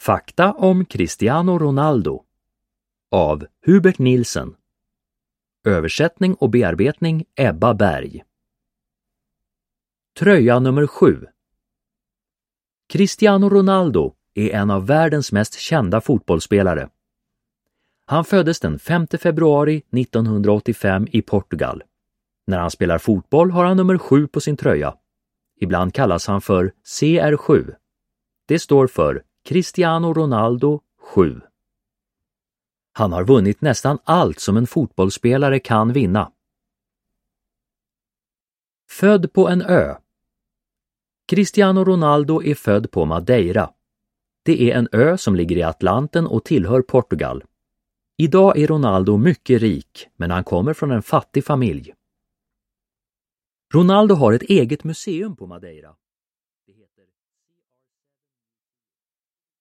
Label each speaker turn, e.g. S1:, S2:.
S1: Fakta om Cristiano Ronaldo av Hubert Nielsen. Översättning och bearbetning Ebba Berg. Tröja nummer 7. Cristiano Ronaldo är en av världens mest kända fotbollsspelare. Han föddes den 5 februari 1985 i Portugal. När han spelar fotboll har han nummer 7 på sin tröja. Ibland kallas han för CR7. Det står för Cristiano Ronaldo 7. Han har vunnit nästan allt som en fotbollsspelare kan vinna. Född på en ö. Cristiano Ronaldo är född på Madeira. Det är en ö som ligger i Atlanten och tillhör Portugal. Idag är Ronaldo mycket rik, men han kommer från en fattig familj. Ronaldo har ett eget museum på Madeira.